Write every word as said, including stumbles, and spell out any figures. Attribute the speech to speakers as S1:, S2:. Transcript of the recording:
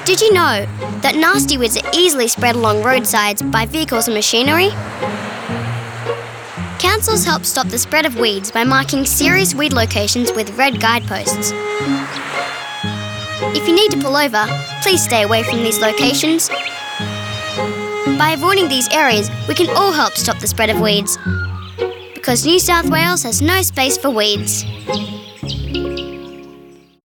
S1: Did you know that nasty weeds are easily spread along roadsides by vehicles and machinery? Councils help stop the spread of weeds by marking serious weed locations with red guideposts. If you need to pull over, please stay away from these locations. By avoiding these areas, we can all help stop the spread of weeds, because New South Wales has no space for weeds.